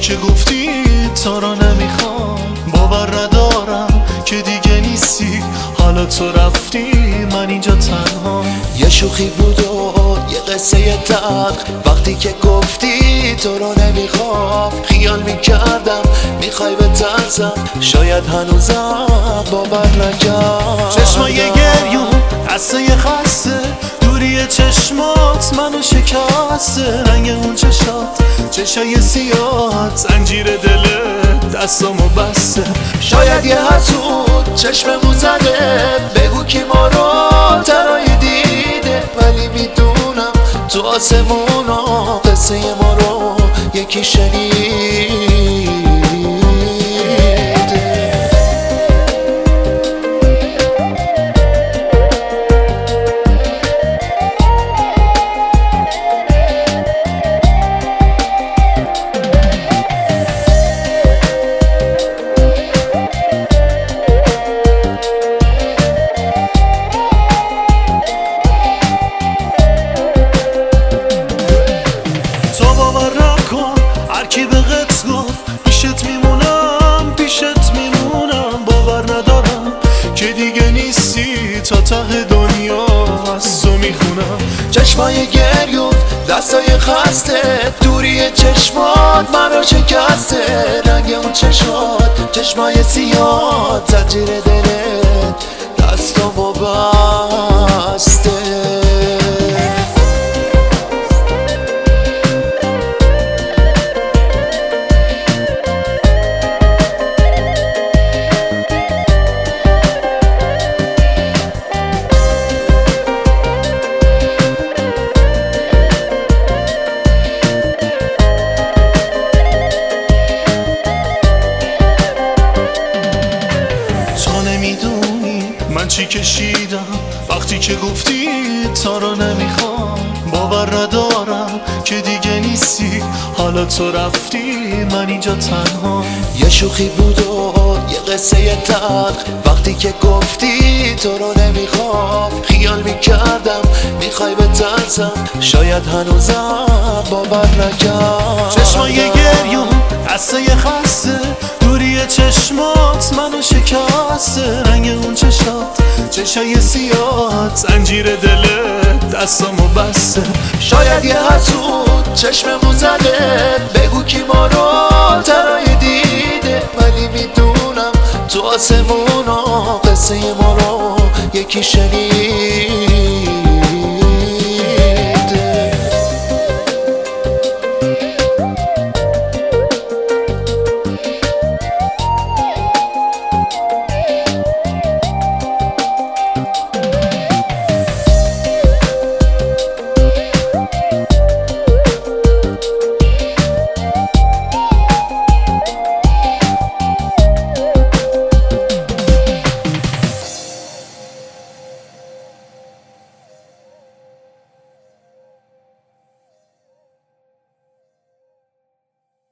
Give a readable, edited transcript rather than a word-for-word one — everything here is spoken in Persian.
که گفتی تو رو نمیخوام، باور ندارم که دیگه نیستی، حالا تو رفتی من اینجا تنها. یه شوخی بود و یه قصه تلخ، وقتی که گفتی تو رو نمیخوام خیال میکردم میخوای بترسم، شاید هنوزم باور نکردم. چشمای گریون قصه خسته، دوری چشمات منو شکسته، رنگ اون چشای سیاه زنجیر دلت دستامو بسته. شاید یه حسود چشممون زده، بگو کی ما رو تنهایی دیده، ولی میدونم تو آسمونا قصه ما رو یکی شنیده. هرکی به قط گفت پیشت میمونم، باور ندارم که دیگه نیستی، تا ته دنیا از تو میخونم. چشمای گریون دستای خسته، دوری چشمات منو شکسته، رنگ اون چشمای سیاه زنجیر دلت دستامو بسته. من چی کشیدم وقتی که گفتی تو رو نمیخوام، باور ندارم که دیگه نیستی، حالا تو رفتی من اینجا تنها. یه شوخی بود و یه قصه تلخ، وقتی که گفتی تو رو نمیخوام خیال میکردم میخوای بترسم، شاید هنوزم باور نکردم. چشمای گریون قصه خسته، دوری چشمات منو شکسته، رنگ اون چشای سیاه زنجیر دلت دستامو بسته. شاید یه حسود چشممون زده، بگو کی ما رو تنهایی دیده، ولی میدونم تو آسمونا قصه ما رو یکی شنید.